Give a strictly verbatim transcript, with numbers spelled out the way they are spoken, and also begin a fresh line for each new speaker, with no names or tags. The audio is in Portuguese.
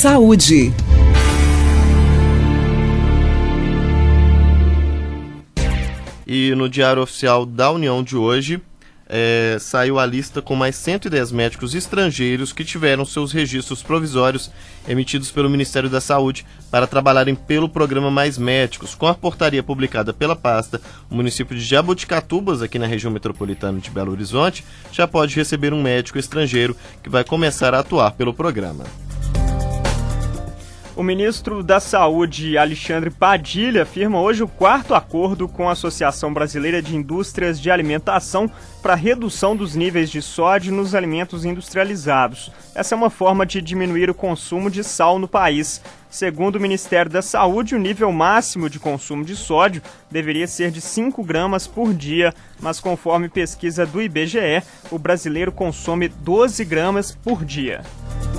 Saúde.
E no Diário Oficial da União de hoje, é, saiu a lista com mais cento e dez médicos estrangeiros que tiveram seus registros provisórios emitidos pelo Ministério da Saúde para trabalharem pelo programa Mais Médicos. Com a portaria publicada pela pasta, o município de Jaboticatubas, aqui na região metropolitana de Belo Horizonte, já pode receber um médico estrangeiro que vai começar a atuar pelo programa.
O ministro da Saúde, Alexandre Padilha, firma hoje o quarto acordo com a Associação Brasileira de Indústrias de Alimentação para redução dos níveis de sódio nos alimentos industrializados. Essa é uma forma de diminuir o consumo de sal no país. Segundo o Ministério da Saúde, o nível máximo de consumo de sódio deveria ser de cinco gramas por dia, mas conforme pesquisa do I B G E, o brasileiro consome doze gramas por dia.